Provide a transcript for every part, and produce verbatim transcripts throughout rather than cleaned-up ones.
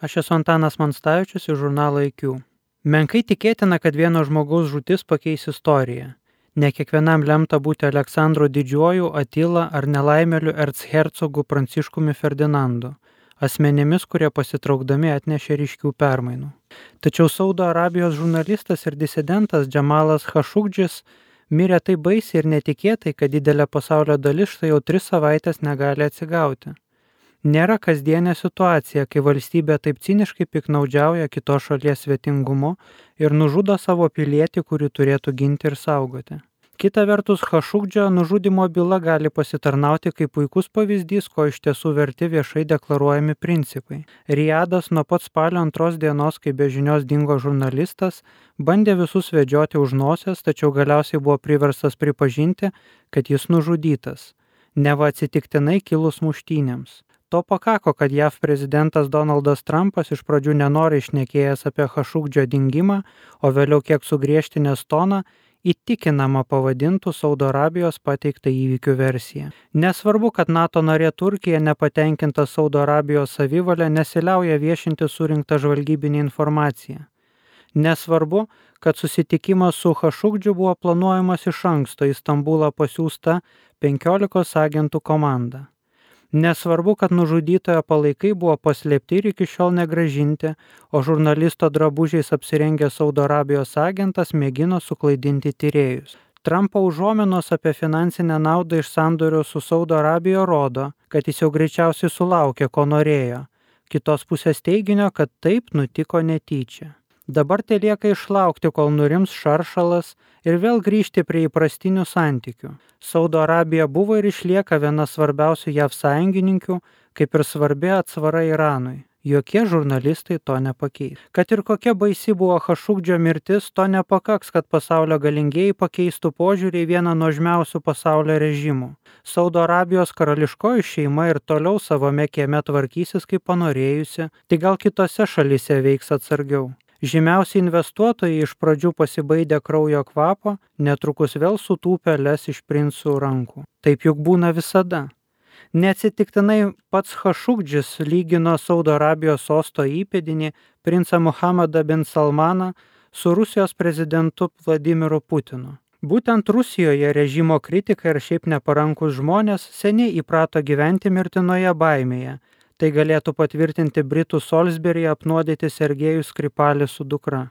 Aš esu Antanas Manstavičius iš žurnalo I Q. Menkai tikėtina, kad vieno žmogaus žūtis pakeis istoriją. Ne kiekvienam lemta būti Aleksandru Didžiuoju, Atila ar nelaimėliu erchercogu Pranciškumi Ferdinandu, asmenimis, kurie pasitraukdami atnešė ryškių permainų. Tačiau Saudo Arabijos žurnalistas ir disidentas Džamalas Chašukdžis mirė taip baisiai ir netikėtai, kad didelė pasaulio dalis štai jau tris savaitės negali atsigauti. Nėra kasdienė situacija, kai valstybė taip ciniškai piknaudžiauja kitos šalies svetingumu ir nužudo savo pilietį, kurį turėtų ginti ir saugoti. Kita vertus, Chašukdžio nužudimo byla gali pasitarnauti kaip puikus pavyzdys, ko iš tiesų verti viešai deklaruojami principai. Rijadas nuo pat spalio antros dienos, kai be žinios dingo žurnalistas, bandė visus vedžioti už nosies, tačiau galiausiai buvo priverstas pripažinti, kad jis nužudytas, neva atsitiktinai kilus muštynėms. To pakako, kad J A V prezidentas Donaldas Trumpas iš pradžių nenori šnekėjęs apie Chašukdžio dingimą, o vėliau kiek sugriežtinęs toną, įtikinama pavadintų Saudo Arabijos pateiktą įvykių versiją. Nesvarbu, kad NATO narė Turkija nepatenkinta Saudo Arabijos savivalė nesiliauja viešinti surinktą žvalgybinę informaciją. Nesvarbu, kad susitikimas su Chašukdžiu buvo planuojamas iš anksto, į Stambulą pasiųsta penkiolikos agentų komanda. Nesvarbu, kad nužudytojo palaikai buvo paslėpti ir iki šiol negrąžinti, o žurnalisto drabužiais apsirengęs Saudo Arabijos agentas mėgino suklaidinti tyrėjus. Trumpo užuominos apie finansinę naudą iš sandorio su Saudo Arabija rodo, kad jis jau greičiausiai sulaukė, ko norėjo. Kitos pusės teiginio, kad taip nutiko netyčia. Dabar telieka išlaukti, kol nurims šaršalas ir vėl grįžti prie įprastinių santykių. Saudo Arabija buvo ir išlieka viena svarbiausių J A V sąjungininkių, kaip ir svarbi atsvara Iranui. Jokie žurnalistai to nepakeis. Kad ir kokia baisi buvo Chašukdžio mirtis, to nepakaks, kad pasaulio galingieji pakeistų požiūrį į vieną nuožmiausių pasaulio režimų. Saudo Arabijos karališkoji šeima ir toliau savame kieme tvarkysis kaip panorėjusi, tai gal kitose šalyse veiks atsargiau. Žymiausi investuotojai iš pradžių pasibaidę kraujo kvapo, netrukus vėl sutūpę les iš princų rankų. Taip juk būna visada. Neatsitiktinai pats Chašukdžis lygino Saudo Arabijos sosto įpėdinį princą Muhammadą bin Salmaną su Rusijos prezidentu Vladimiru Putinu. Būtent Rusijoje režimo kritikai ir šiaip neparankus žmonės seniai įprato gyventi mirtinoje baimėje. Tai galėtų patvirtinti Britų Salisburyje apnuodyti Sergejus Skripalis su dukra.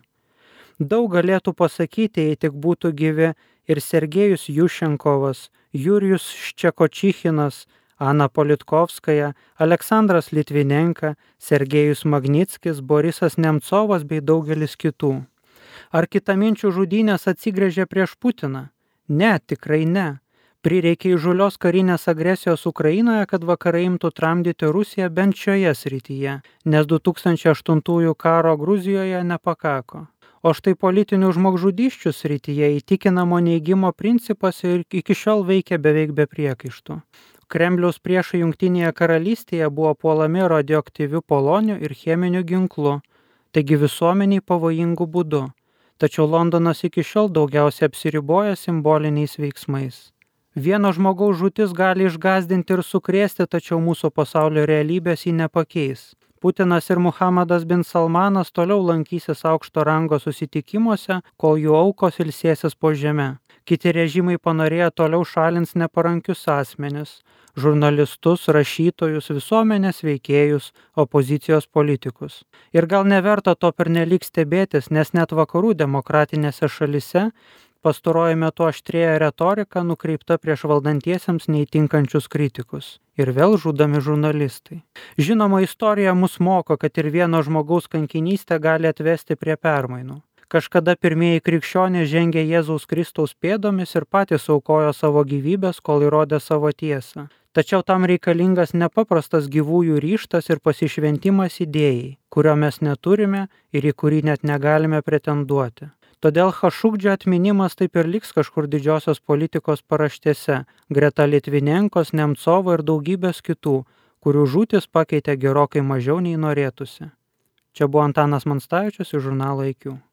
Daug galėtų pasakyti, jei tik būtų gyvi ir Sergejus Jušenkovas, Jurijus Ščekočichinas, Ana Politkovskaja, Aleksandras Litvinenka, Sergejus Magnitskis, Borisas Nemcovas bei daugelis kitų. Ar kitaminčių žudynės atsigręžė prieš Putiną? Ne, tikrai ne. Prireikė įžūlios karinės agresijos Ukrainoje, kad vakarai imtų tramdyti Rusiją bent šioje srityje, nes du tūkstančiai aštuntųjų karo Gruzijoje nepakako. O štai politinių žmogžudysčių srityje įtikinamo neigimo principas ir iki šiol veikia beveik be priekaištų. Kremliaus priešai Jungtinėje karalystėje buvo puolami radioaktyviu poloniu ir cheminiu ginklu, taigi visuomeniai pavojingų būdu. Tačiau Londonas iki šiol daugiausiai apsiriboja simboliniais veiksmais. Vieno žmogaus žūtis gali išgąsdinti ir sukrėsti, tačiau mūsų pasaulio realybės jį nepakeis. Putinas ir Muhammadas bin Salmanas toliau lankysis aukšto rango susitikimuose, kol jų aukos ilsėsis po žeme. Kiti režimai panorėję toliau šalins neparankius asmenis, žurnalistus, rašytojus, visuomenės veikėjus, opozicijos politikus. Ir gal neverta to pernelyg stebėtis, nes net vakarų demokratinėse šalise pastaruoju metu aštrėja retorika nukreipta prieš valdantiesiems neįtinkančius kritikus. Ir vėl žudomi žurnalistai. Žinoma, istorija mus moko, kad ir vieno žmogaus kankinystė gali atvesti prie permainų. Kažkada pirmieji krikščionys žengė Jėzaus Kristaus pėdomis ir patys aukojo savo gyvybės, kol įrodė savo tiesą. Tačiau tam reikalingas nepaprastas gyvųjų ryžtas ir pasišventimas idėjai, kurio mes neturime ir į kurį net negalime pretenduoti. Todėl Chašukdžio atminimas taip ir liks kažkur didžiosios politikos paraštėse, greta Litvinenkos, Nemcovo ir daugybės kitų, kurių žūtis pakeitė gerokai mažiau nei norėtųsi. Čia buvo Antanas Manstavičius iš žurnalo I Q.